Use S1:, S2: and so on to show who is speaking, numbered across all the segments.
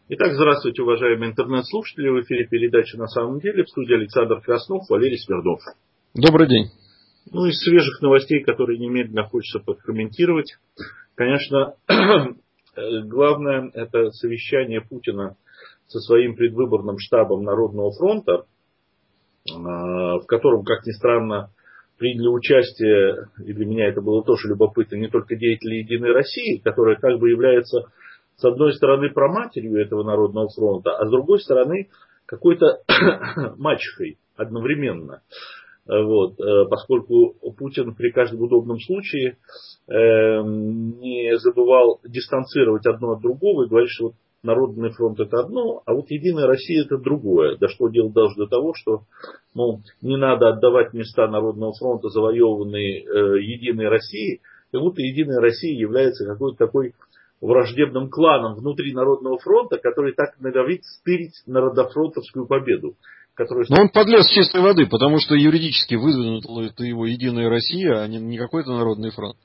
S1: Итак, здравствуйте, уважаемые интернет-слушатели. В эфире передача «На самом деле». В студии Александр Краснов, Валерий Смирнов.
S2: Добрый день.
S1: Ну, из свежих новостей, которые немедленно хочется подкомментировать, конечно, главное – это совещание Путина со своим предвыборным штабом Народного фронта, в котором, как ни странно, приняли участие, и для меня это было тоже любопытно, не только деятели «Единой России», которая как бы является, с одной стороны, проматерью этого Народного фронта, а с другой стороны, какой-то мачехой одновременно. Вот, поскольку Путин при каждом удобном случае не забывал дистанцировать одно от другого и говорить, что вот Народный фронт это одно, а вот Единая Россия это другое. Дошло дело даже до того, что не надо отдавать места Народного фронта, завоеванные Единой Россией, как будто Единая Россия является какой-то такой враждебным кланом внутри Народного фронта, который так норовит стырить народофронтовскую победу.
S2: Но он подлез с чистой воды, потому что юридически выдвинула это его Единая Россия, а не какой-то Народный фронт.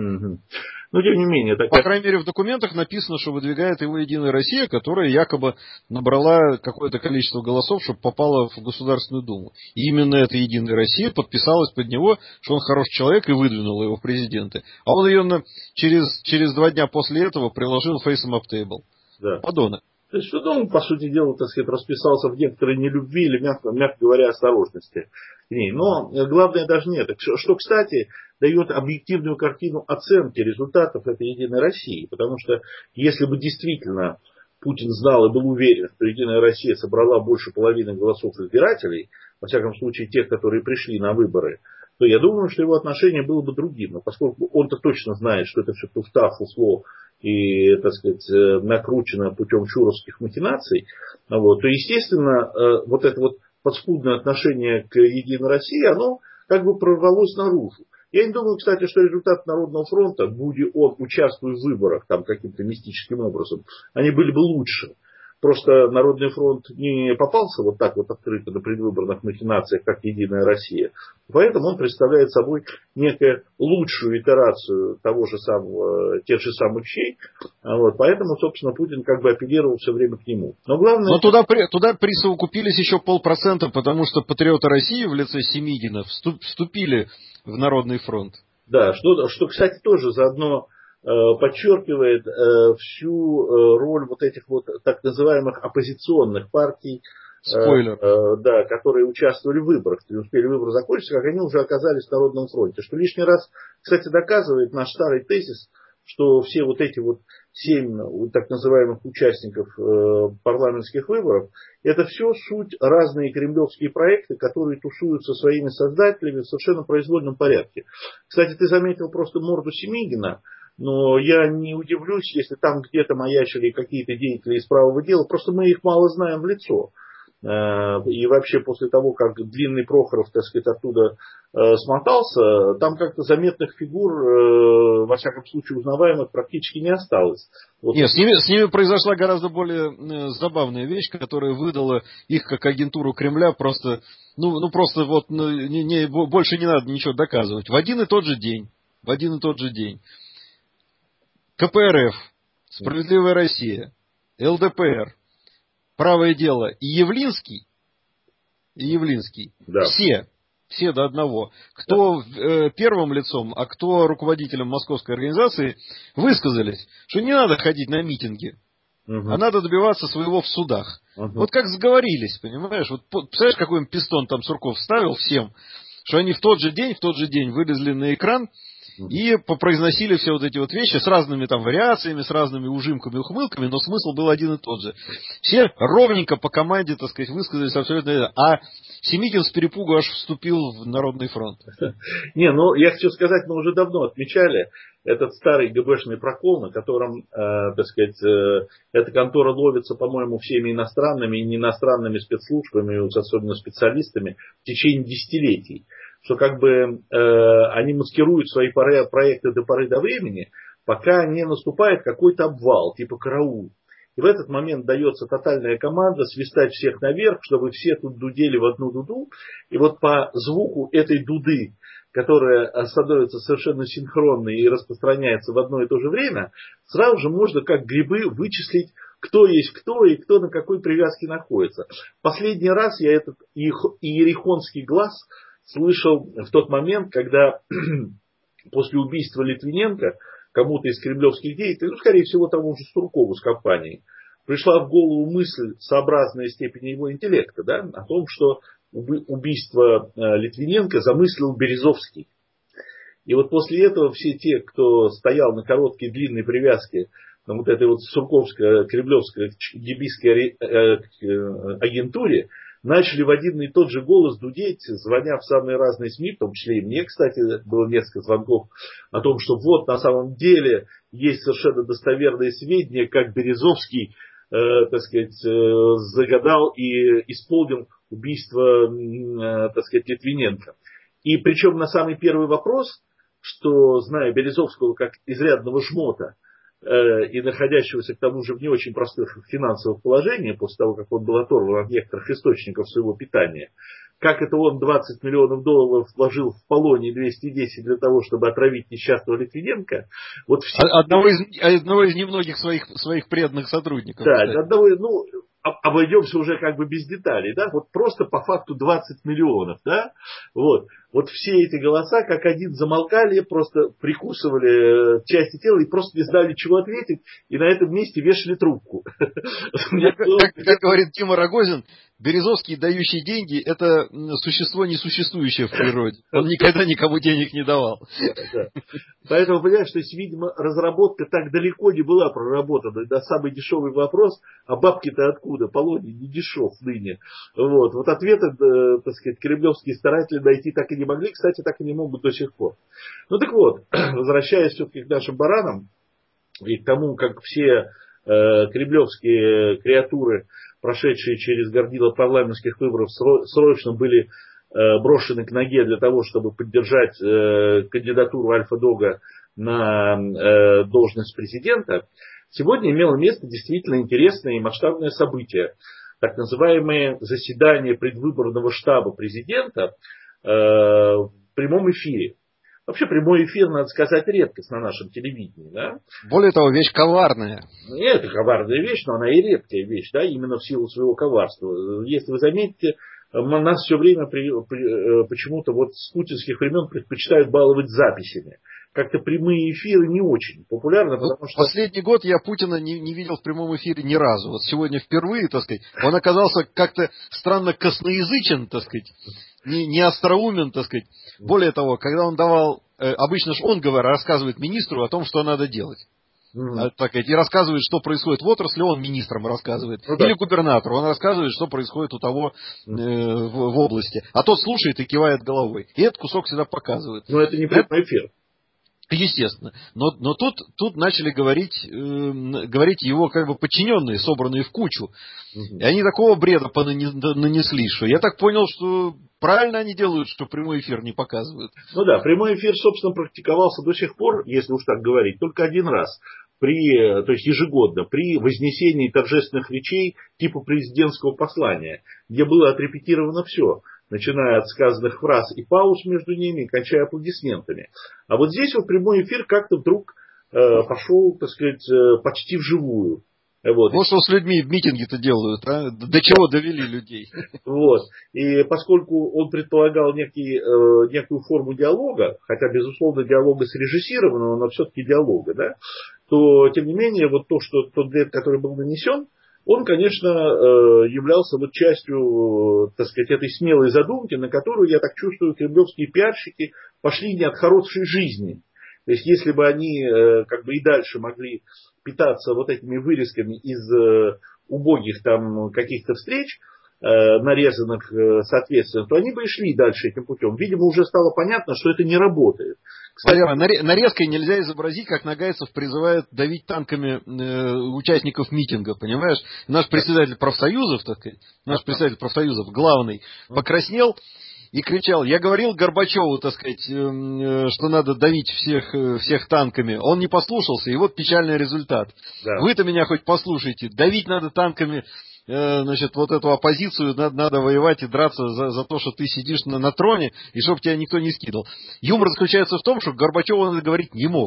S1: Но тем не менее...
S2: По крайней мере, в документах написано, что выдвигает его Единая Россия, которая якобы набрала какое-то количество голосов, чтобы попала в Государственную Думу. И именно эта Единая Россия подписалась под него, что он хороший человек, и выдвинула его в президенты. А он ее через 2 дня после этого приложил фейсом ап тейбл.
S1: Да.
S2: Подонок.
S1: То есть, он, по сути дела, так сказать, расписался в некоторой нелюбви или, мягко говоря, осторожности к ней. Но главное даже не это. Что, кстати, дает объективную картину оценки результатов этой Единой России. Потому что, если бы действительно Путин знал и был уверен, что Единая Россия собрала больше половины голосов избирателей, во всяком случае тех, которые пришли на выборы, то я думаю, что его отношение было бы другим. Но поскольку он-то точно знает, что это все туфта, фуфло, и, так сказать, накручено путем шуровских махинаций, то, естественно, вот это вот подспудное отношение к Единой России, оно как бы прорвалось наружу. Я не думаю, кстати, что результаты Народного фронта, будь он участвуя в выборах там каким-то мистическим образом, они были бы лучше. Просто Народный фронт не попался вот так вот открыто на предвыборных махинациях, как Единая Россия. Поэтому он представляет собой некую лучшую итерацию тех же самых щей. Поэтому, собственно, Путин как бы апеллировал все время к нему. Но главное...
S2: Но туда присовокупились еще 0,5%, потому что патриоты России в лице Семигина вступили в Народный фронт.
S1: Да, что, кстати, тоже заодно подчеркивает всю роль вот этих вот так называемых оппозиционных партий, да, которые участвовали в выборах, не успели выборы закончиться, как они уже оказались в Народном фронте. Что лишний раз, кстати, доказывает наш старый тезис, что все вот эти вот 7 так называемых участников парламентских выборов, это все суть разные кремлевские проекты, которые тусуются своими создателями в совершенно произвольном порядке. Кстати, ты заметил просто морду Семигина. Но я не удивлюсь, если там где-то маячили какие-то деятели из правого дела. Просто мы их мало знаем в лицо. И вообще после того, как Длинный Прохоров, так сказать, оттуда смотался, там как-то заметных фигур, во всяком случае узнаваемых, практически не осталось.
S2: Нет, с ними произошла гораздо более забавная вещь, которая выдала их как агентуру Кремля просто, больше не надо ничего доказывать. В один и тот же день. КПРФ, Справедливая Россия, ЛДПР, Правое дело и Явлинский,
S1: да.
S2: все до одного, кто первым лицом, а кто руководителем московской организации, высказались, что не надо ходить на митинги, а надо добиваться своего в судах. Вот как сговорились, понимаешь? Вот представляешь, какой им пистон там Сурков вставил всем, что они в тот же день вылезли на экран и попроизносили все вот эти вот вещи с разными там вариациями, с разными ужимками, ухмылками, но смысл был один и тот же. Все ровненько по команде, так сказать, высказались абсолютно это. А Семигин с перепугу аж вступил в Народный фронт.
S1: Я хочу сказать, мы уже давно отмечали этот старый ГБшный прокол, на котором, так сказать, эта контора ловится, по-моему, всеми иностранными и неиностранными спецслужбами, особенно специалистами, в течение десятилетий. Что как бы они маскируют свои проекты до поры до времени, пока не наступает какой-то обвал, типа караул. И в этот момент дается тотальная команда свистать всех наверх, чтобы все тут дудели в одну дуду. И вот по звуку этой дуды, которая становится совершенно синхронной и распространяется в одно и то же время, сразу же можно как грибы вычислить кто есть кто и кто на какой привязке находится. Последний раз я этот иерихонский глаз слышал в тот момент, когда после убийства Литвиненко кому-то из кремлевских деятелей, скорее всего, тому же Суркову с компанией, пришла в голову мысль, сообразная степени его интеллекта, да, о том, что убийство Литвиненко замыслил Березовский. И вот после этого все те, кто стоял на короткой длинной привязке на вот этой вот сурковской, кремлевской, гибийской агентуре, начали в один и тот же голос дудеть, звоня в самые разные СМИ, в том числе и мне, кстати, было несколько звонков о том, что вот на самом деле есть совершенно достоверные сведения, как Березовский, так сказать, загадал и исполнил убийство, так сказать, Литвиненко. И причем на самый первый вопрос, что, зная Березовского как изрядного жмота и находящегося к тому же в не очень простых финансовых положениях, после того, как он был оторван от некоторых источников своего питания, как это он 20 миллионов долларов вложил в Полоний 210 для того, чтобы отравить несчастного Литвиненко. Вот все... одного из немногих своих преданных сотрудников. Да, одного, обойдемся уже как бы без деталей, да, вот просто по факту 20 миллионов, да, вот все эти голоса как один замолкали, просто прикусывали части тела и просто не знали, чего ответить, и на этом месте вешали трубку.
S2: Как говорит Тима Рогозин, Березовский, дающий деньги, это существо несуществующее в природе. Он никогда никому денег не давал.
S1: Поэтому, понимаешь, то есть, видимо, разработка так далеко не была проработана. Да, самый дешевый вопрос, а бабки-то откуда? Полоний не дешев ныне. Вот ответы, так сказать, кремлевские старатели найти так и не могли, кстати, так и не могут до сих пор. Ну так вот, возвращаясь все-таки к нашим баранам и к тому, как все кремлевские креатуры, прошедшие через горнило парламентских выборов, срочно были брошены к ноге для того, чтобы поддержать кандидатуру Альфа-Дога на должность президента, сегодня имело место действительно интересное и масштабное событие. Так называемое заседание предвыборного штаба президента в прямом эфире. Вообще прямой эфир, надо сказать, редкость на нашем телевидении. Да?
S2: Более того, вещь коварная.
S1: Нет, это коварная вещь, но она и редкая вещь, да, именно в силу своего коварства. Если вы заметите, нас все время почему-то вот с путинских времен предпочитают баловать записями. Как-то прямые эфиры не очень популярны, потому что...
S2: Последний год я Путина не видел в прямом эфире ни разу. Вот сегодня впервые, так сказать, он оказался как-то странно косноязычен, так сказать, не остроумен, так сказать. Более того, когда он давал, обычно же он рассказывает министру о том, что надо делать. Так сказать, и рассказывает, что происходит в отрасли, он министрам рассказывает. Или губернатору, он рассказывает, что происходит у того в области. А тот слушает и кивает головой. И этот кусок всегда показывает.
S1: Но это не прямой эфир.
S2: Естественно. Но тут начали говорить его как бы подчиненные, собранные в кучу. И они такого бреда нанесли, что я так понял, что правильно они делают, что прямой эфир не показывают.
S1: Ну да, прямой эфир, собственно, практиковался до сих пор, если уж так говорить, только один раз. То есть ежегодно, при вознесении торжественных речей типа президентского послания, где было отрепетировано все, начиная от сказанных фраз и пауз между ними, и кончая аплодисментами. А вот здесь вот прямой эфир как-то вдруг пошел, так сказать, почти вживую.
S2: Вот что с людьми в митинге-то делают, а? До чего довели людей?
S1: Вот. И поскольку он предполагал некую форму диалога, хотя, безусловно, диалога срежиссированного, но все-таки диалога, да, то, тем не менее, вот тот вред, который был нанесен, он, конечно, являлся вот частью, так сказать, этой смелой задумки, на которую, я так чувствую, кремлевские пиарщики пошли не от хорошей жизни. То есть, если бы они как бы и дальше могли питаться вот этими вырезками из убогих там каких-то встреч, нарезанных соответственно, то они бы и шли дальше этим путем. Видимо, уже стало понятно, что это не работает.
S2: Кстати, нарезкой нельзя изобразить, как Нагайцев призывает давить танками участников митинга, понимаешь? Наш председатель профсоюзов, так сказать, главный, покраснел и кричал: я говорил Горбачеву, так сказать, что надо давить всех танками. Он не послушался, и вот печальный результат. Да. Вы-то меня хоть послушайте, давить надо танками, значит, вот эту оппозицию, надо воевать и драться за то, что ты сидишь на троне, и чтобы тебя никто не скидал. Юмор заключается в том, что Горбачеву надо говорить не мог.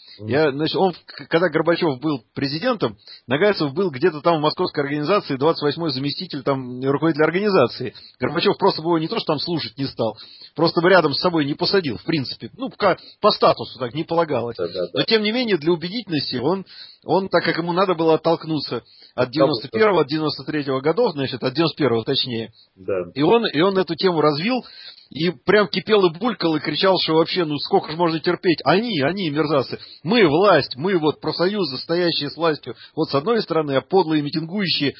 S2: Значит, когда Горбачев был президентом, Нагайцев был где-то там в московской организации, 28-й заместитель там руководителя организации. Горбачев просто бы его не то, что там слушать не стал, просто бы рядом с собой не посадил, в принципе. Ну, по статусу так не полагалось. Но, тем не менее, для убедительности он, так как ему надо было оттолкнуться от 91-го, от 93-го годов, значит, от 91-го точнее. Да. И он эту тему развил, и прям кипел и булькал, и кричал, что вообще, ну сколько же можно терпеть? Они, мерзавцы, мы власть, мы вот профсоюзы, стоящие с властью, вот с одной стороны, а подлые митингующие,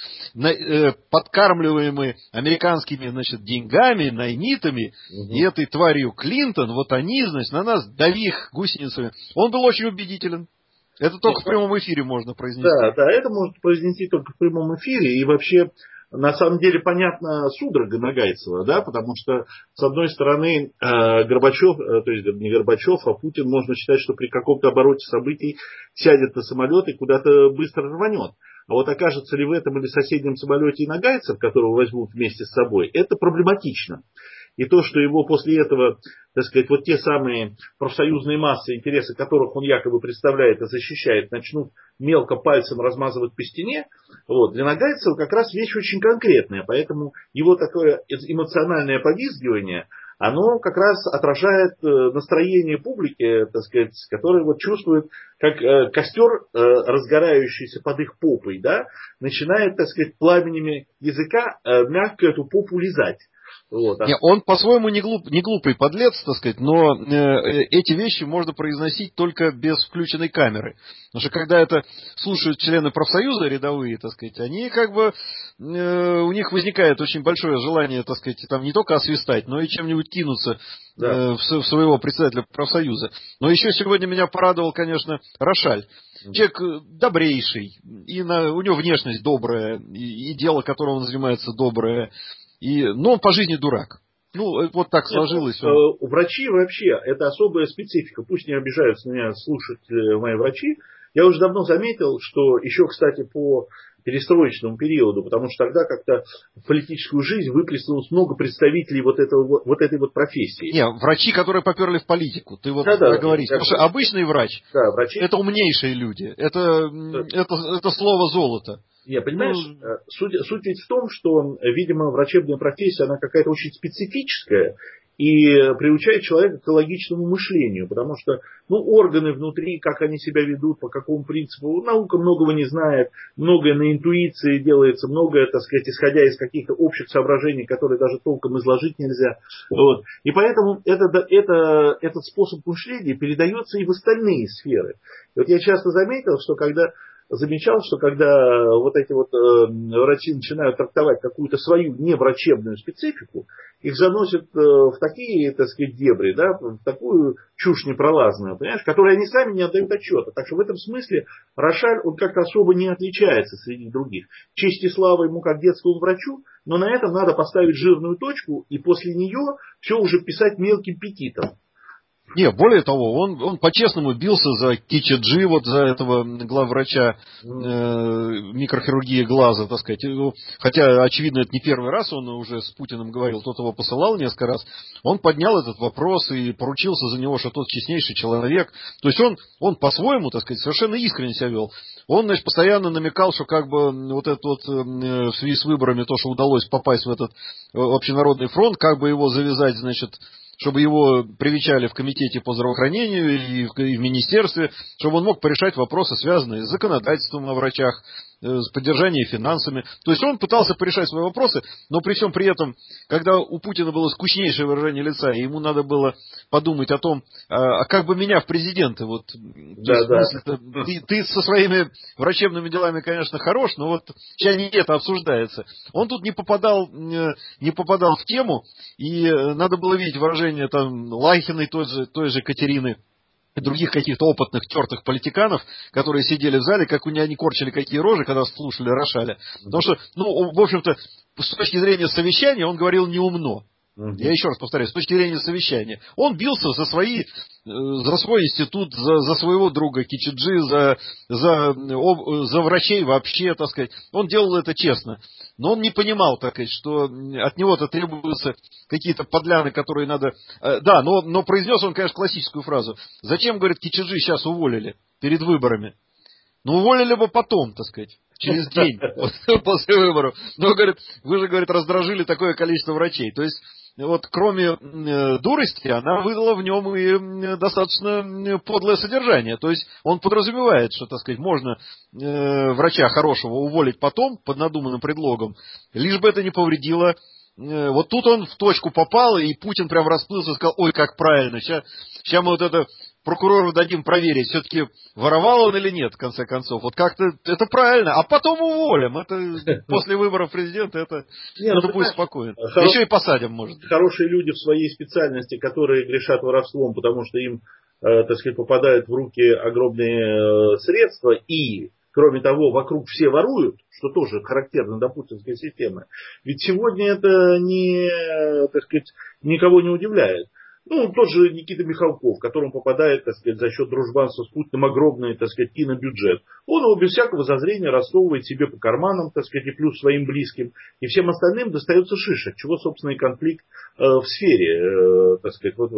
S2: подкармливаемые американскими, значит, деньгами, наймитами, и этой тварью Клинтон, вот они, значит, на нас дави их гусеницами. Он был очень убедителен. Это только в прямом эфире можно произнести.
S1: Да, это можно произнести только в прямом эфире. И вообще, на самом деле, понятна судорога Нагайцева, да, потому что, с одной стороны, Горбачев, то есть не Горбачев, а Путин, можно считать, что при каком-то обороте событий сядет на самолет и куда-то быстро рванет. А вот окажется ли в этом или соседнем самолете и Нагайцев, которого возьмут вместе с собой, это проблематично. И то, что его после этого, так сказать, вот те самые профсоюзные массы, интересы которых он якобы представляет и защищает, начнут мелко пальцем размазывать по стене, вот, для Нагайцева как раз вещь очень конкретная. Поэтому его такое эмоциональное повизгивание, оно как раз отражает настроение публики, так сказать, которая вот чувствует, как костер, разгорающийся под их попой, да, начинает, так сказать, пламенями языка мягко эту попу лизать. Вот,
S2: Не, он по-своему не глупый подлец, так сказать, но эти вещи можно произносить только без включенной камеры. Потому что когда это слушают члены профсоюза рядовые, так сказать, они как бы, у них возникает очень большое желание, так сказать, там не только освистать, но и чем-нибудь кинуться в своего председателя профсоюза. Но еще сегодня меня порадовал, конечно, Рошаль. Человек добрейший, и у него внешность добрая, и дело, которым он занимается, доброе. Но он по жизни дурак. Ну, вот так сложилось.
S1: Врачи вообще, это особая специфика. Пусть не обижаются на меня слушатели мои врачи. Я уже давно заметил, что еще, кстати, по перестроечному периоду, потому что тогда как-то в политическую жизнь выплеснулось много представителей вот этой вот профессии.
S2: Не, врачи, которые поперли в политику. Ты вот говоришь. Потому что обычный врач,
S1: врачи,
S2: это умнейшие люди. Это слово золото.
S1: Не, понимаешь, суть ведь в том, что, видимо, врачебная профессия, она какая-то очень специфическая и приучает человека к логичному мышлению, потому что, органы внутри, как они себя ведут, по какому принципу, наука многого не знает, многое на интуиции делается, многое, так сказать, исходя из каких-то общих соображений, которые даже толком изложить нельзя. Вот. И поэтому этот способ мышления передается и в остальные сферы. И вот я часто замечал, что когда вот эти вот врачи начинают трактовать какую-то свою неврачебную специфику, их заносят в такие, так сказать, дебри, да, в такую чушь непролазную, понимаешь, которой они сами не отдают отчета. Так что в этом смысле Рошаль, он как-то особо не отличается среди других. Честь и слава ему как детскому врачу, но на этом надо поставить жирную точку и после нее все уже писать мелким петитом.
S2: Не, более того, он по-честному бился за Кичиджи, вот за этого главврача микрохирургии глаза, так сказать. Хотя, очевидно, это не первый раз он уже с Путиным говорил, тот его посылал несколько раз. Он поднял этот вопрос и поручился за него, что тот честнейший человек. То есть он по-своему, так сказать, совершенно искренне себя вел. Он, значит, постоянно намекал, что как бы вот это вот в связи с выборами, то, что удалось попасть в этот общенародный фронт, как бы его завязать, значит, чтобы его привечали в комитете по здравоохранению и в министерстве, чтобы он мог порешать вопросы, связанные с законодательством о врачах, с поддержанием финансами. То есть он пытался порешать свои вопросы, но при всем при этом, когда у Путина было скучнейшее выражение лица, и ему надо было подумать о том, а как бы меня в президенты, вот, ты со своими врачебными делами, конечно, хорош, но вот сейчас не это обсуждается. Он тут не попадал в тему, и надо было видеть выражение там Лайхиной, той же Катерины, и других каких-то опытных, тертых политиканов, которые сидели в зале, как они корчили какие рожи, когда слушали Рошаля. Потому что, в общем-то, с точки зрения совещания он говорил неумно. Я еще раз повторяю, с точки зрения совещания. Он бился за свой институт, за своего друга Кичиджи, за врачей вообще, так сказать. Он делал это честно. Но он не понимал, так сказать, что от него-то требуются какие-то подляны, которые надо... Да, но произнес он, конечно, классическую фразу. Зачем, говорит, Кичиджи сейчас уволили перед выборами? Ну, уволили бы потом, так сказать. Через день после выборов. Но, говорит, вы же, говорит, раздражили такое количество врачей. То есть, вот кроме дурости, она выдала в нем и достаточно подлое содержание. То есть, он подразумевает, что, так сказать, можно врача хорошего уволить потом под надуманным предлогом, лишь бы это не повредило. Вот тут он в точку попал, и Путин прям расплылся и сказал, ой, как правильно, сейчас мы вот это прокурору дадим проверить, все-таки воровал он или нет, в конце концов. Вот как-то это правильно, а потом уволим. Это после выборов президента, это будет спокойно. Еще и посадим, может быть.
S1: Хорошие люди в своей специальности, которые грешат воровством, потому что им, так сказать, попадают в руки огромные средства, и, кроме того, вокруг все воруют, что тоже характерно для путинской системы. Ведь сегодня это так сказать, никого не удивляет. Ну, тот же Никита Михалков, которому попадает, так сказать, за счет дружбанства с Путиным огромный, так сказать, кинобюджет. Он его без всякого зазрения рассовывает себе по карманам, так сказать, и плюс своим близким. И всем остальным достается шишек, чего, собственно, и конфликт в сфере, так сказать, вот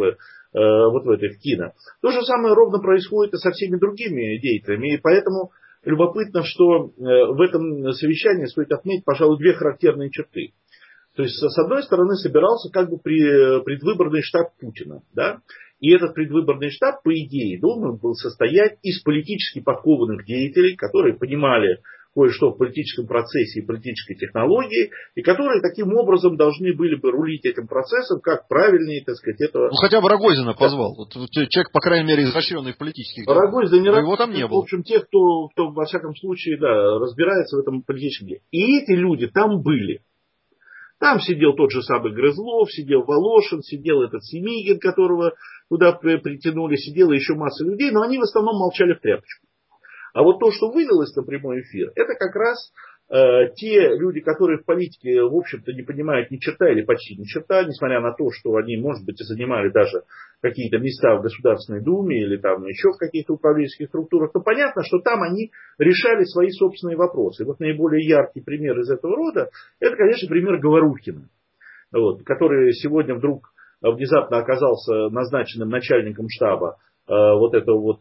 S1: в этой в кино. То же самое ровно происходит и со всеми другими деятелями. И поэтому любопытно, что в этом совещании стоит отметить, пожалуй, две характерные черты. То есть, с одной стороны, собирался как бы предвыборный штаб Путина. Да? И этот предвыборный штаб, по идее, должен был состоять из политически подкованных деятелей, которые понимали кое-что в политическом процессе и политической технологии, и которые таким образом должны были бы рулить этим процессом, как правильнее, так сказать, этого...
S2: Ну, хотя бы Рогозина позвал. Вот человек, по крайней мере, изощренный в политических делах.
S1: Рогозина не
S2: его там не было.
S1: В общем, те, кто во всяком случае, да, разбирается в этом политическом деле. И эти люди там были. Там сидел тот же самый Грызлов, сидел Волошин, сидел этот Семигин, которого туда притянули, сидела еще масса людей, но они в основном молчали в тряпочку. А вот то, что вылилось на прямой эфир, это как раз те люди, которые в политике, в общем-то, не понимают ни черта или почти ни черта, несмотря на то, что они, может быть, и занимали даже какие-то места в Государственной Думе или там еще в каких-то управленческих структурах, то понятно, что там они решали свои собственные вопросы. И вот наиболее яркий пример из этого рода, это, конечно, пример Говорухина, вот, который сегодня вдруг внезапно оказался назначенным начальником штаба вот этого вот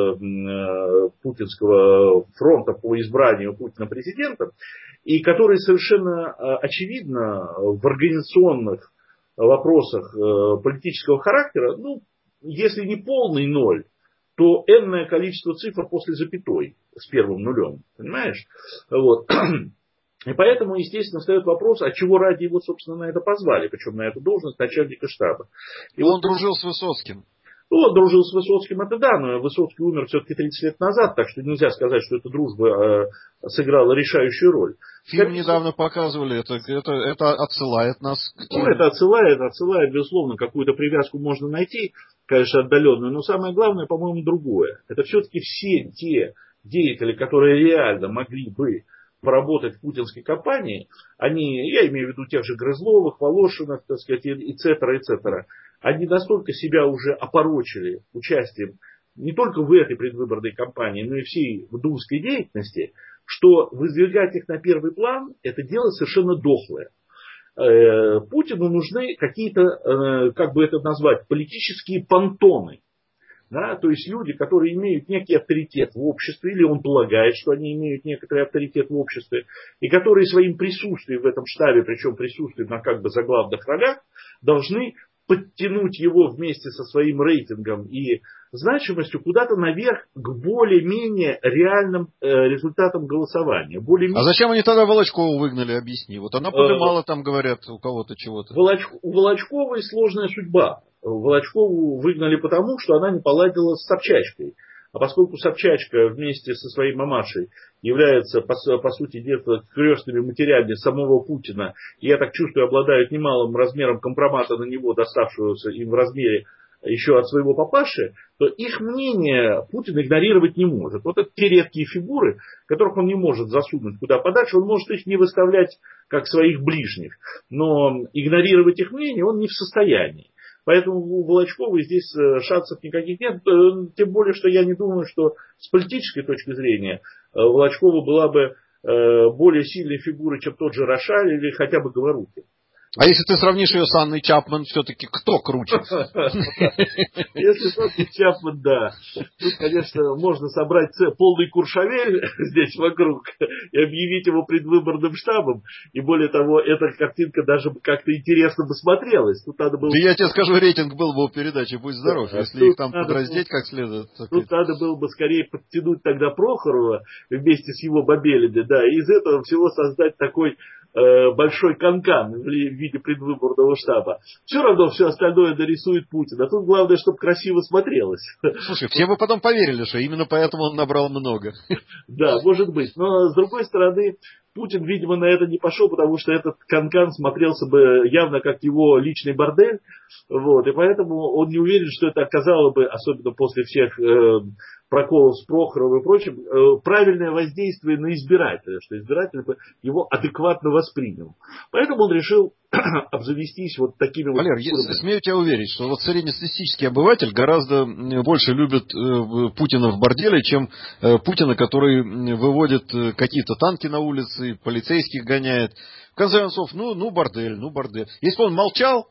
S1: путинского фронта по избранию Путина президентом, и который совершенно очевидно в организационных вопросах политического характера, ну, если не полный ноль, то энное количество цифр после запятой с первым нулем, понимаешь? Вот. И поэтому, естественно, встает вопрос, а чего ради его, собственно, на это позвали, причем на эту должность начальника штаба.
S2: И он дружил с Высоцким.
S1: Ну, он дружил с Высоцким, это да, но Высоцкий умер все-таки 30 лет назад, так что нельзя сказать, что эта дружба сыграла решающую роль.
S2: Фильм недавно показывали, это отсылает нас к
S1: теме. Ну, это отсылает, безусловно, какую-то привязку можно найти, конечно, отдаленную, но самое главное, по-моему, другое. Это все-таки все те деятели, которые реально могли бы поработать в путинской кампании, они, я имею в виду тех же Грызловых, Волошиных, так сказать, и цетера, они настолько себя уже опорочили участием не только в этой предвыборной кампании, но и всей думской деятельности, что выдвигать их на первый план, это дело совершенно дохлое. Путину нужны какие-то, как бы это назвать, политические понтоны. Да, то есть люди, которые имеют некий авторитет в обществе, или он полагает, что они имеют некоторый авторитет в обществе, и которые своим присутствием в этом штабе, причем присутствием на как бы заглавных ролях, должны подтянуть его вместе со своим рейтингом и значимостью куда-то наверх к более-менее реальным результатам голосования.
S2: А зачем они тогда Волочкову выгнали, объясни. Вот она поднимала там, говорят, у кого-то чего-то.
S1: У Волочковой сложная судьба. Волочкову выгнали потому, что она не поладила с Собчачкой. А поскольку Собчачка вместе со своей мамашей является, по сути дела, крестными матерями самого Путина, и я так чувствую, обладают немалым размером компромата на него, доставшегося им в размере еще от своего папаши, то их мнение Путин игнорировать не может. Вот это те редкие фигуры, которых он не может засунуть куда подальше, он может их не выставлять как своих ближних, но игнорировать их мнение он не в состоянии. Поэтому у Волочковой здесь шансов никаких нет, тем более, что я не думаю, что с политической точки зрения Волочкова была бы более сильной фигурой, чем тот же Рошаль или хотя бы Говорухин.
S2: А если ты сравнишь ее с Анной Чапман, все-таки кто круче?
S1: Если с Анной Чапман, да. Тут, конечно, можно собрать полный Куршавель здесь вокруг и объявить его предвыборным штабом. И более того, эта картинка даже как-то интересно бы смотрелась. Тут надо было...
S2: Да я тебе скажу, рейтинг был бы у передачи «Будь здоров», если их там подраздеть как следует.
S1: Тут надо было бы скорее подтянуть тогда Прохорова вместе с его бабелями, да, и из этого всего создать такой большой канкан в виде предвыборного штаба. Все равно все остальное дорисует Путин. А тут главное, чтобы красиво смотрелось.
S2: Слушай, все бы потом поверили, что именно поэтому он набрал много.
S1: Да, может быть. Но с другой стороны, Путин, видимо, на это не пошел, потому что этот канкан смотрелся бы явно как его личный бордель. Вот, и поэтому он не уверен, что это оказало бы, особенно после всех проколов с Прохоровым и прочим, правильное воздействие на избирателя, что избиратель бы его адекватно воспринял. Поэтому он решил обзавестись вот такими вот...
S2: Валер, я смею тебя уверить, что вот среднестатистический обыватель гораздо больше любит Путина в борделе, чем Путина, который выводит какие-то танки на улицы, полицейских гоняет. В конце концов, ну бордель. Если бы он молчал,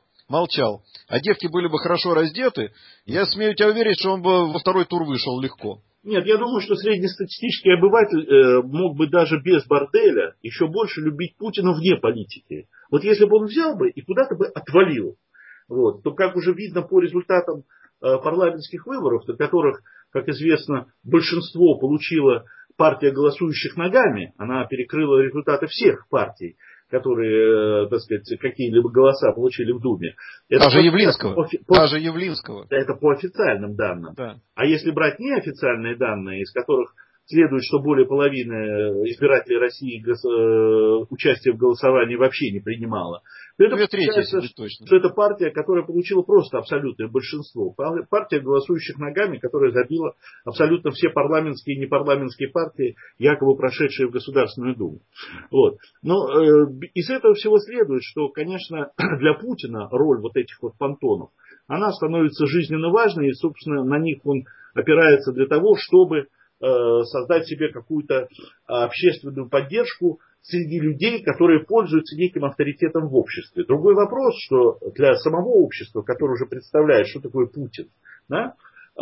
S2: а девки были бы хорошо раздеты, я смею тебя уверить, что он бы во второй тур вышел легко.
S1: Нет, я думаю, что среднестатистический обыватель мог бы даже без борделя еще больше любить Путина вне политики. Вот если бы он взял бы и куда-то бы отвалил, вот, то, как уже видно по результатам парламентских выборов, на которых, как известно, большинство получила партия голосующих ногами, она перекрыла результаты всех партий, которые, так сказать, какие-либо голоса получили в Думе.
S2: Даже Явлинского.
S1: Это по официальным данным.
S2: Да.
S1: А если брать неофициальные данные, из которых следует, что более половины избирателей России участие в голосовании вообще не принимала, то это получается, что это партия, которая получила просто абсолютное большинство. Партия голосующих ногами, которая забила абсолютно все парламентские и непарламентские партии, якобы прошедшие в Государственную Думу. Вот. Но из этого всего следует, что, конечно, для Путина роль вот этих вот понтонов, она становится жизненно важной, и, собственно, на них он опирается для того, чтобы создать себе какую-то общественную поддержку среди людей, которые пользуются неким авторитетом в обществе. Другой вопрос, что для самого общества, которое уже представляет, что такое Путин, да,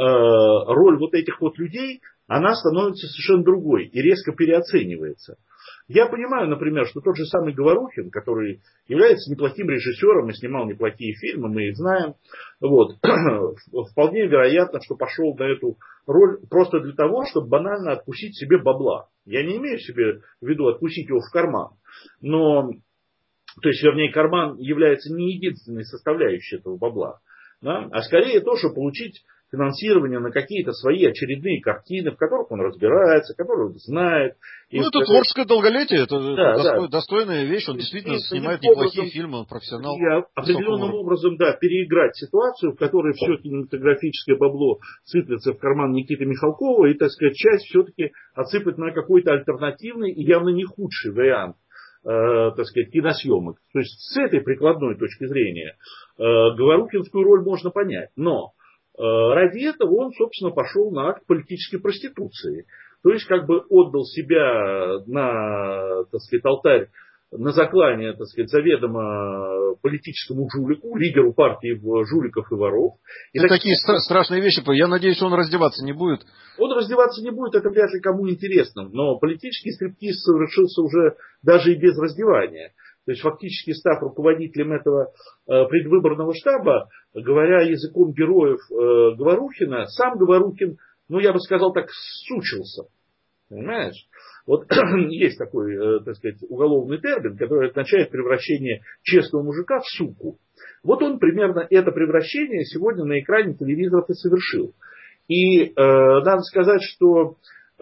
S1: роль вот этих вот людей, она становится совершенно другой и резко переоценивается. Я понимаю, например, что тот же самый Говорухин, который является неплохим режиссером и снимал неплохие фильмы, мы их знаем, вот, вполне вероятно, что пошел на эту роль просто для того, чтобы банально откусить себе бабла. Я не имею себе в виду откусить его в карман, но, то есть, вернее, карман является не единственной составляющей этого бабла, да, а скорее то, чтобы получить финансирование на какие-то свои очередные картины, в которых он разбирается, которые он знает.
S2: Ну, это творческое долголетие, это достойная вещь, он действительно снимает неплохие фильмы, он профессионал.
S1: И определенным образом, да, переиграть ситуацию, в которой все кинематографическое бабло сыплется в карман Никиты Михалкова, и, так сказать, часть все-таки отсыпать на какой-то альтернативный и явно не худший вариант, так сказать, киносъемок. То есть, с этой прикладной точки зрения говорухинскую роль можно понять, но ради этого он, собственно, пошел на акт политической проституции. То есть, как бы отдал себя на, так сказать, алтарь, на заклание, так сказать, заведомо политическому жулику, лидеру партии жуликов и воров. И
S2: такие страшные вещи. Я надеюсь, что он раздеваться не будет.
S1: Он раздеваться не будет, это вряд ли кому интересно. Но политический стриптиз совершился уже даже и без раздевания. То есть, фактически став руководителем этого предвыборного штаба, говоря языком героев Говорухина, сам Говорухин, ну, я бы сказал так, сучился. Понимаешь? Вот есть такой, так сказать, уголовный термин, который означает превращение честного мужика в суку. Вот он примерно это превращение сегодня на экране телевизоров и совершил. И надо сказать, что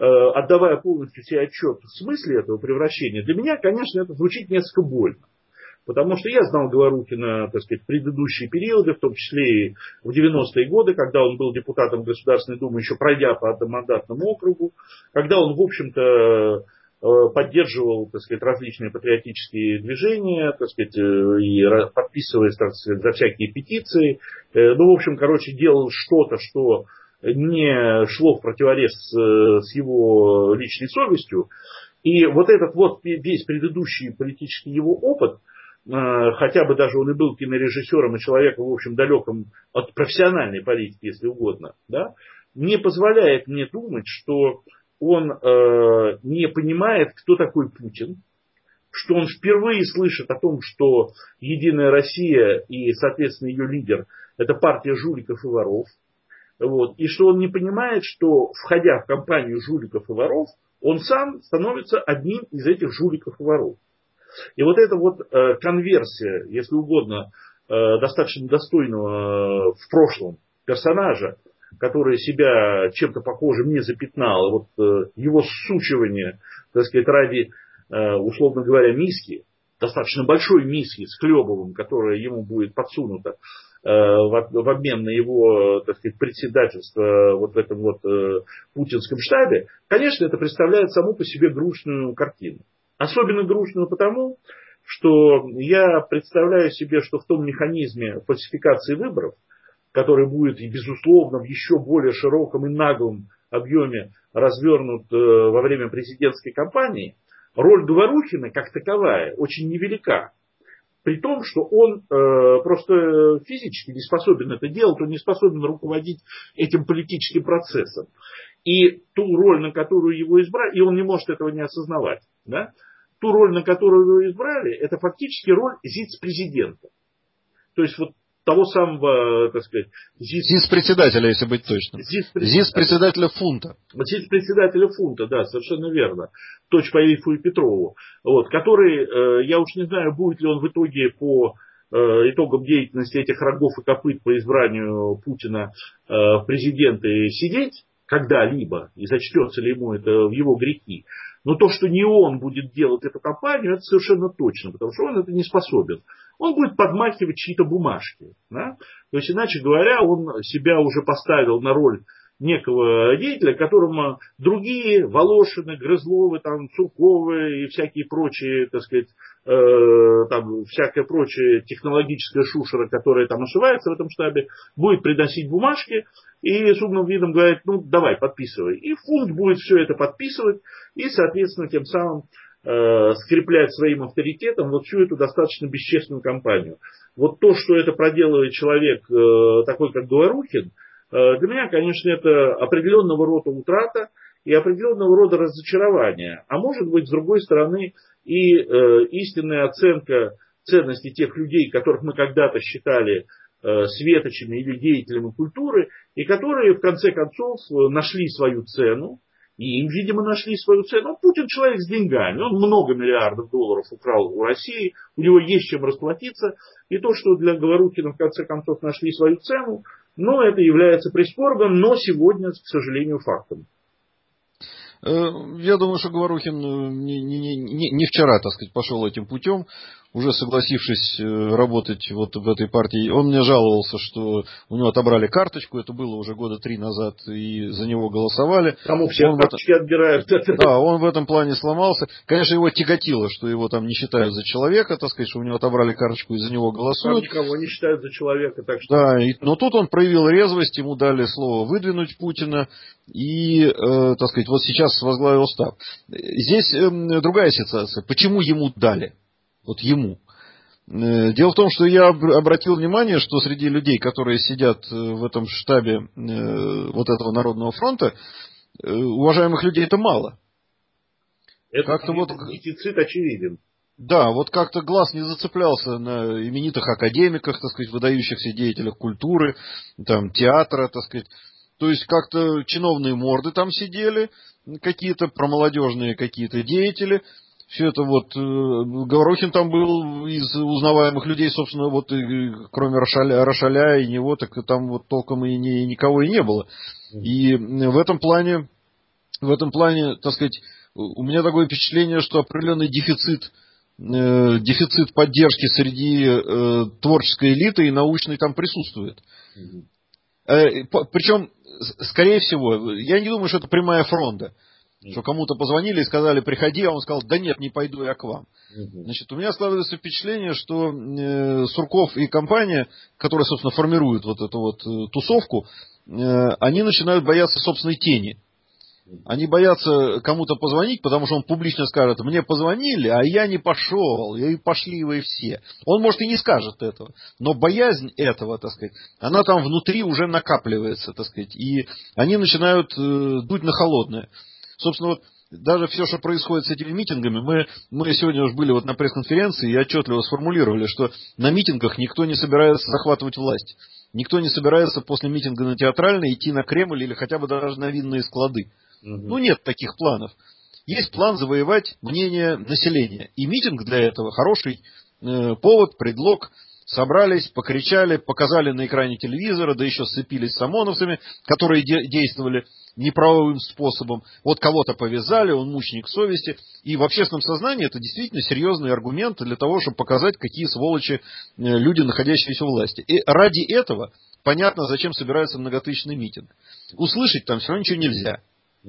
S1: отдавая полностью себе отчет в смысле этого превращения, для меня, конечно, это звучит несколько больно. Потому что я знал Говорухина, так сказать, в предыдущие периоды, в том числе и в 90-е годы, когда он был депутатом Государственной Думы, еще пройдя по одномандатному округу, когда он, в общем-то, поддерживал, так сказать, различные патриотические движения, так сказать, и подписываясь, так сказать, за всякие петиции. Ну, в общем, короче, делал что-то, что не шло в противовес с его личной совестью. И вот этот вот весь предыдущий политический его опыт, хотя бы даже он и был кинорежиссером и человеком, в общем, далеким от профессиональной политики, если угодно, да, не позволяет мне думать, что он не понимает, кто такой Путин, что он впервые слышит о том, что Единая Россия и, соответственно, ее лидер – это партия жуликов и воров, вот, и что он не понимает, что, входя в компанию жуликов и воров, он сам становится одним из этих жуликов и воров. И вот эта вот конверсия, если угодно, достаточно достойного в прошлом персонажа, который себя чем-то похожим не запятнал, вот его сучивание, так сказать, ради, условно говоря, миски, достаточно большой миски с Хлебовым, которая ему будет подсунута в обмен на его, так сказать, председательство вот в этом вот путинском штабе, конечно, это представляет саму по себе грустную картину. Особенно грустную потому, что я представляю себе, что в том механизме фальсификации выборов, который будет, безусловно, в еще более широком и наглом объеме развернут во время президентской кампании, роль Говорухина как таковая очень невелика. При том, что он просто физически не способен это делать, он не способен руководить этим политическим процессом. И ту роль, на которую его избрали, и он не может этого не осознавать, да? Ту роль, на которую его избрали, это фактически роль зиц-президента. То есть вот того самого, так сказать,
S2: ЗИС-председателя, если быть точным. ЗИС-председателя фунта.
S1: ЗИС-председателя фунта, да, совершенно верно. Точь по Ильфу и Петрову. Вот, который, я уж не знаю, будет ли он в итоге по итогам деятельности этих рогов и копыт по избранию Путина в президенты сидеть когда-либо, и зачтется ли ему это в его грехи. Но то, что не он будет делать эту кампанию, это совершенно точно, потому что он это не способен. Он будет подмахивать чьи-то бумажки. Да? То есть, иначе говоря, он себя уже поставил на роль некого деятеля, которому другие, Волошины, Грызловы, там, Цурковы и всякие прочие, так сказать, там, всякая прочая технологическая шушера, которая там ошивается в этом штабе, будет приносить бумажки и с умным видом говорит, ну давай, подписывай. И фунт будет все это подписывать и, соответственно, тем самым скреплять своим авторитетом вот всю эту достаточно бесчестную кампанию. Вот то, что это проделывает человек такой, как Говорухин, для меня, конечно, это определенного рода утрата и определенного рода разочарование. А может быть, с другой стороны, и истинная оценка ценности тех людей, которых мы когда-то считали светочами или деятелями культуры, и которые, в конце концов, нашли свою цену. И им, видимо, нашли свою цену. Путин человек с деньгами. Он много миллиардов долларов украл у России. У него есть чем расплатиться. И то, что для Говорухина, в конце концов, нашли свою цену, но это является прискорбным, но сегодня, к сожалению, фактом.
S2: Я думаю, что Говорухин не вчера, так сказать, пошел этим путем, уже согласившись работать вот в этой партии. Он мне жаловался, что у него отобрали карточку, это было уже года 3 назад, и за него голосовали.
S1: Кому все карточки отбирают.
S2: Да, он в этом плане сломался. Конечно, его тяготило, что его там не считают за человека, так сказать, что у него отобрали карточку и за него голосуют.
S1: Там никого не считают за человека. Так что...
S2: Да, но тут он проявил резвость, ему дали слово выдвинуть Путина, и, так сказать, вот сейчас возглавил штаб. Здесь другая ситуация. Почему ему дали? Вот ему. Дело в том, что я обратил внимание, что среди людей, которые сидят в этом штабе вот этого Народного фронта, уважаемых людей это мало.
S1: Это как-то вот дефицит очевиден.
S2: Да, вот как-то глаз не зацеплялся на именитых академиках, так сказать, выдающихся деятелях культуры, там, театра, так сказать. То есть как-то чиновные морды там сидели, какие-то промолодежные какие-то деятели. Все это вот, Говорухин там был из узнаваемых людей, собственно, вот кроме Рошаля и него, так там вот толком и никого и не было. И в этом плане, так сказать, у меня такое впечатление, что определенный дефицит дефицит поддержки среди творческой элиты и научной там присутствует. Причем, скорее всего, я не думаю, что это прямая фронта. Что кому-то позвонили и сказали, приходи, а он сказал, да нет, не пойду я к вам. Значит, у меня складывается впечатление, что Сурков и компания, которая, собственно, формирует вот эту вот тусовку, они начинают бояться собственной тени. Они боятся кому-то позвонить, потому что он публично скажет, мне позвонили, а я не пошел, и пошли вы все. Он, может, и не скажет этого, но боязнь этого, так сказать, она там внутри уже накапливается, так сказать, и они начинают дуть на холодное. Собственно, вот даже все, что происходит с этими митингами, мы сегодня уже были вот на пресс-конференции и отчетливо сформулировали, что на митингах никто не собирается захватывать власть. Никто не собирается после митинга на Театральной идти на Кремль или хотя бы даже на винные склады. Ну, нет таких планов. Есть план завоевать мнение населения. И митинг для этого хороший повод, предлог. Собрались, покричали, показали на экране телевизора, да еще сцепились с ОМОНовцами, которые действовали неправовым способом. Вот кого-то повязали, он мученик совести. И в общественном сознании это действительно серьезный аргумент для того, чтобы показать, какие сволочи люди, находящиеся у власти. И ради этого понятно, зачем собирается многотысячный митинг. Услышать там все равно ничего нельзя.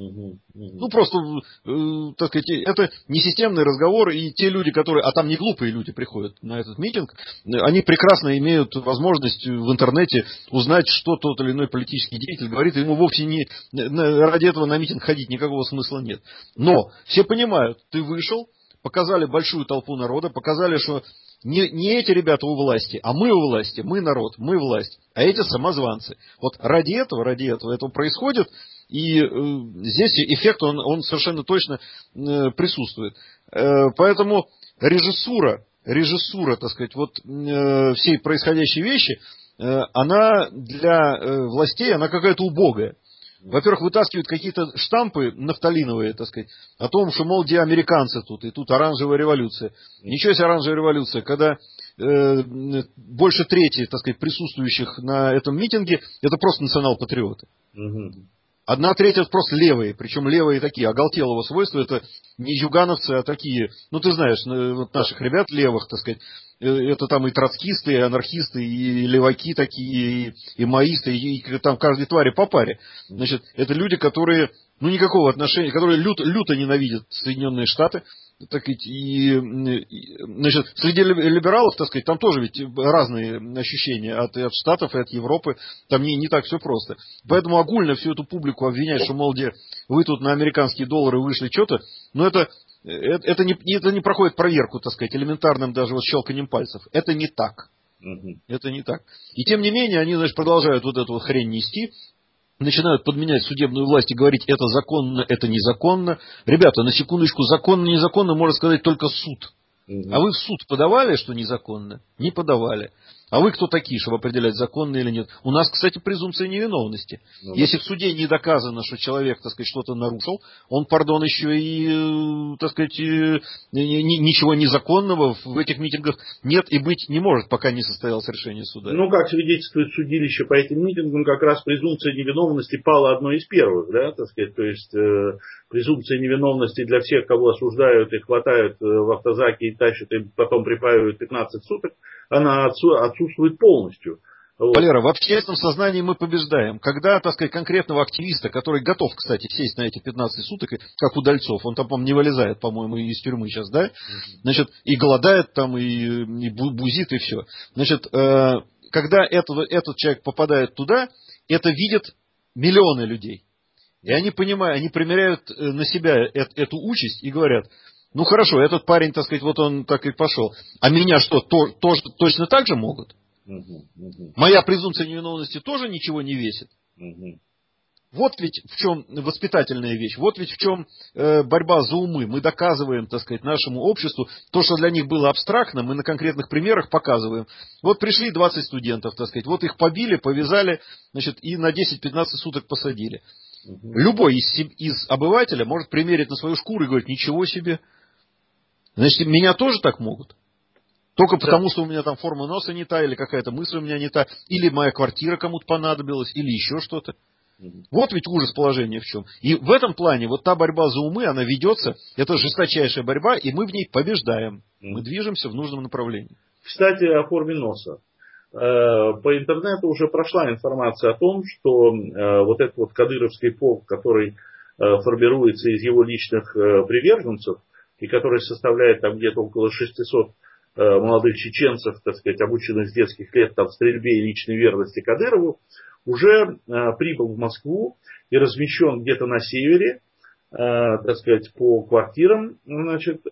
S2: Ну, просто, так сказать, это не системный разговор, и те люди, которые, а там не глупые люди приходят на этот митинг, они прекрасно имеют возможность в интернете узнать, что тот или иной политический деятель говорит, и ему вовсе не, ради этого на митинг ходить никакого смысла нет. Но все понимают, ты вышел, показали большую толпу народа, показали, что не эти ребята у власти, а мы у власти, мы народ, мы власть, а эти самозванцы. Вот ради этого это происходит. И здесь эффект, он совершенно точно присутствует. Поэтому режиссура, так сказать, вот всей происходящей вещи, она для властей, она какая-то убогая. Во-первых, вытаскивают какие-то штампы нафталиновые, так сказать, о том, что, мол, где американцы тут, и тут оранжевая революция. Ничего себе оранжевая революция, когда больше трети, так сказать, присутствующих на этом митинге, это просто национал-патриоты. 1/3 это просто левые, причем левые такие, оголтелого свойства, это не югановцы, а такие, ну ты знаешь, вот наших ребят левых, так сказать, это там и троцкисты, и анархисты, и леваки такие, и маисты, и там каждой твари по паре. Значит, это люди, которые, ну никакого отношения, которые люто ненавидят Соединенные Штаты, так сказать, значит, среди либералов, так сказать, там тоже ведь разные ощущения от Штатов и от Европы, там не так все просто. Поэтому огульно всю эту публику обвинять, что, мол, где вы тут на американские доллары вышли что-то, но это не проходит проверку, так сказать, элементарным даже вот щелканием пальцев. Это не так. Это не так. И тем не менее, они, значит, продолжают вот эту вот хрень нести, начинают подменять судебную власть и говорить, это законно, это незаконно. Ребята, на секундочку, законно, незаконно может сказать только суд. А вы в суд подавали, что незаконно? Не подавали. А вы кто такие, чтобы определять, законно или нет? У нас, кстати, презумпция невиновности. Если в суде не доказано, что человек, так сказать, что-то нарушил, он, пардон, еще и, так сказать, ничего незаконного в этих митингах нет и быть не может, пока не состоялось решение суда.
S1: Ну, как свидетельствует судилище по этим митингам, как раз презумпция невиновности пала одной из первых, да, так сказать, то есть презумпция невиновности для всех, кого осуждают и хватают в автозаке и тащат, и потом припаивают 15 суток, она отсутствует полностью.
S2: Валера, в общественном сознании мы побеждаем. Когда, так сказать, конкретного активиста, который готов, кстати, сесть на эти 15 суток, как Удальцов, он там, по-моему, не вылезает, по-моему, из тюрьмы сейчас, да? Значит, и голодает там, и бузит, и все. Значит, когда этот человек попадает туда, это видят миллионы людей. И они понимают, они примеряют на себя эту участь и говорят, ну хорошо, этот парень, так сказать, вот он так и пошел. А меня что, тоже точно так же могут? Моя презумпция невиновности тоже ничего не весит. Вот ведь в чем воспитательная вещь, вот ведь в чем борьба за умы. Мы доказываем, так сказать, нашему обществу то, что для них было абстрактно, мы на конкретных примерах показываем. Вот пришли 20 студентов, так сказать, вот их побили, повязали, значит, и на 10-15 суток посадили. Любой из обывателя может примерить на свою шкуру и говорить, ничего себе. Значит, меня тоже так могут. Только потому, что у меня там форма носа не та, или какая-то мысль у меня не та, или моя квартира кому-то понадобилась, или еще что-то. Вот ведь ужас положения в чем. И в этом плане вот та борьба за умы, она ведется, это жесточайшая борьба, и мы в ней побеждаем. Мы движемся в нужном направлении.
S1: Кстати, о форме носа. По интернету уже прошла информация о том, что вот этот вот кадыровский полк, который формируется из его личных приверженцев, и который составляет там где-то около 600 молодых чеченцев, так сказать, обученных с детских лет там, стрельбе и личной верности Кадырову, уже прибыл в Москву и размещен где-то на севере, так сказать, по квартирам, значит,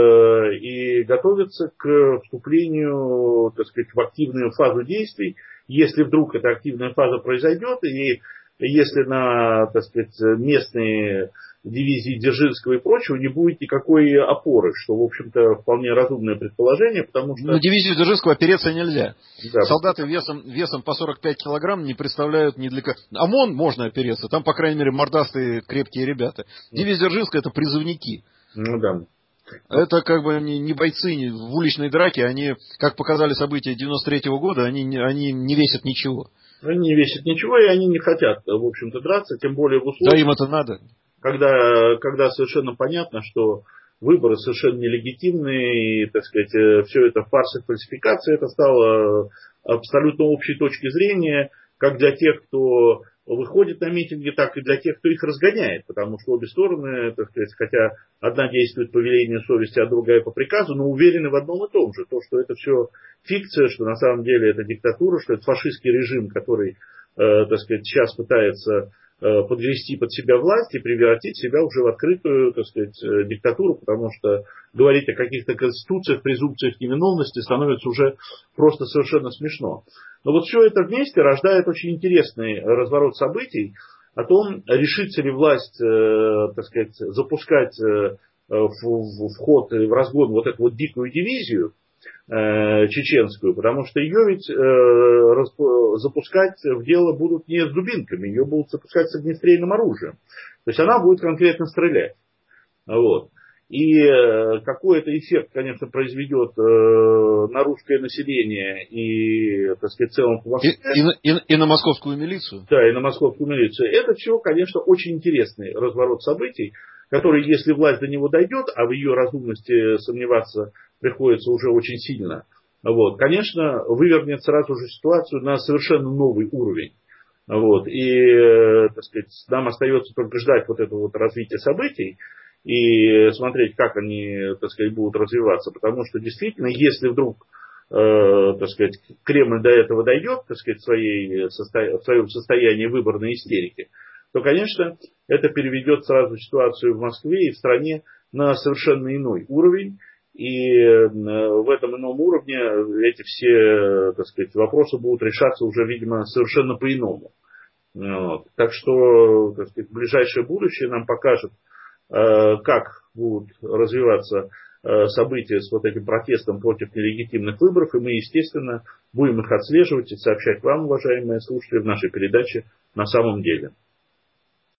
S1: и готовится к вступлению, так сказать, в активную фазу действий, если вдруг эта активная фаза произойдет, и если на, так сказать, местные дивизии Дзержинского и прочего не будет никакой опоры, что, в общем-то, вполне разумное предположение, потому что...
S2: На дивизию Дзержинского опереться нельзя.
S1: Да.
S2: Солдаты весом по 45 килограмм не представляют ни для кого. ОМОН можно опереться, там, по крайней мере, мордастые крепкие ребята. Дивизия Дзержинского — это призывники.
S1: Ну да.
S2: Это как бы не бойцы в уличной драке, они, как показали события 93-го года, они не весят ничего.
S1: Они не весят ничего, и они не хотят, в общем-то, драться, тем более в условиях...
S2: Да им это надо.
S1: Когда совершенно понятно, что выборы совершенно нелегитимные, и, так сказать, все это фарс и фальсификация, это стало абсолютно общей точки зрения, как для тех, кто выходит на митинги, так и для тех, кто их разгоняет, потому что обе стороны, так сказать, хотя одна действует по велению совести, а другая по приказу, но уверены в одном и том же, то, что это все фикция, что на самом деле это диктатура, что это фашистский режим, который, так сказать, сейчас пытается подвести под себя власть и превратить себя уже в открытую, так сказать, диктатуру, потому что говорить о каких-то конституциях, презумпциях невиновности становится уже просто совершенно смешно. Но вот все это вместе рождает очень интересный разворот событий о том, решится ли власть, так сказать, запускать в ход и в разгон вот эту вот дикую дивизию чеченскую, потому что ее ведь запускать в дело будут не с дубинками, ее будут запускать с огнестрельным оружием. То есть она будет конкретно стрелять. Вот. И какой-то эффект, конечно, произведет на русское население и, так сказать, в целом по Москве.
S2: И на московскую милицию.
S1: Да, и на московскую милицию. Это все, конечно, очень интересный разворот событий, который, если власть до него дойдет, а в ее разумности сомневаться приходится уже очень сильно, вот, конечно, вывернет сразу же ситуацию на совершенно новый уровень. Вот, и, так сказать, нам остается только ждать вот этого вот развития событий и смотреть, как они, так сказать, будут развиваться. Потому что действительно, если вдруг, так сказать, Кремль до этого дойдет, так сказать, в своем состоянии выборной истерики, то, конечно, это переведет сразу ситуацию в Москве и в стране на совершенно иной уровень. И в этом ином уровне эти все, так сказать, вопросы будут решаться уже, видимо, совершенно по-иному. Вот. Так что, так сказать, ближайшее будущее нам покажет, как будут развиваться события с вот этим протестом против нелегитимных выборов. И мы, естественно, будем их отслеживать и сообщать вам, уважаемые слушатели, в нашей передаче «На самом деле».